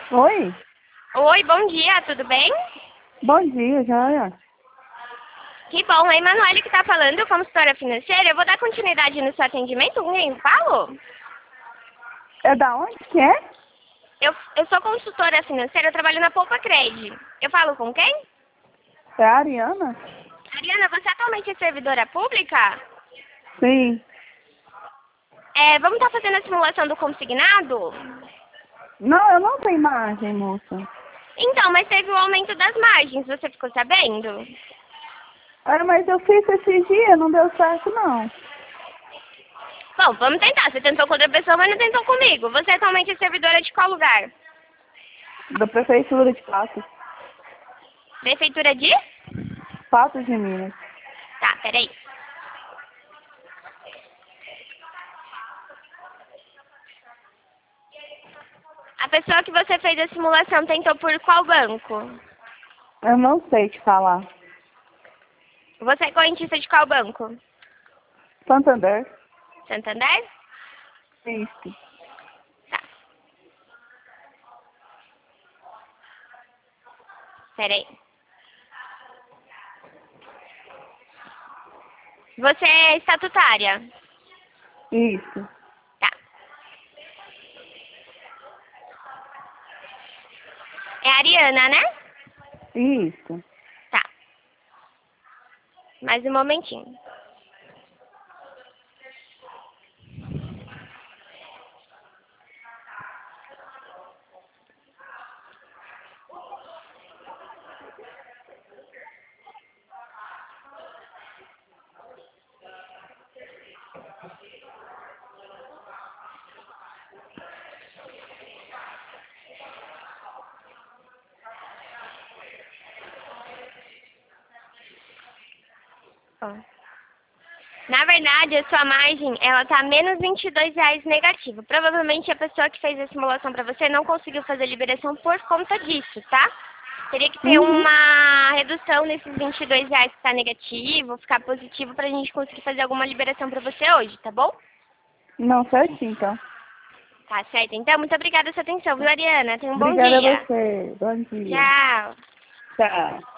Oi, Oi, bom dia, tudo bem? bom dia, Joia. Que bom, é a Emanuele que está falando, consultora financeira. Eu vou dar continuidade no seu atendimento com quem eu falo? É da onde que é? Eu sou consultora financeira, eu trabalho na Poupa Cred. Eu falo com quem? É a Ariana? Ariana, você atualmente é servidora pública? Sim. Vamos estar fazendo a simulação do consignado? Não, eu não tenho imagem, moça. Então, mas teve o aumento das margens, você ficou sabendo? Mas eu fiz esse dia, não deu certo, não. Bom, vamos tentar. Você tentou com outra pessoa, mas não tentou comigo. Você atualmente é servidora de qual lugar? Da Prefeitura de Patos. Prefeitura de? Patos de Minas. Tá, peraí. A pessoa que você fez a simulação tentou por qual banco? Eu não sei te falar. Você é correntista de qual banco? Santander? Santander? Isso. Tá, peraí. Você é estatutária? Isso. Tá. É a Ariana, né? Isso. Tá. Mais um momentinho. Ó. Na verdade, a sua margem, ela tá menos R$ 22 negativo. Provavelmente a pessoa que fez a simulação para você não conseguiu fazer a liberação por conta disso, tá? Teria que ter Uhum. uma redução nesses R$ 22 que tá negativo, ficar positivo pra gente conseguir fazer alguma liberação para você hoje, tá bom? Não, certinho, então. Tá certo. Então, muito obrigada pela sua atenção, viu, Ariana? Tenha um bom Obrigada a dia. você. Bom dia. Tchau. Tchau.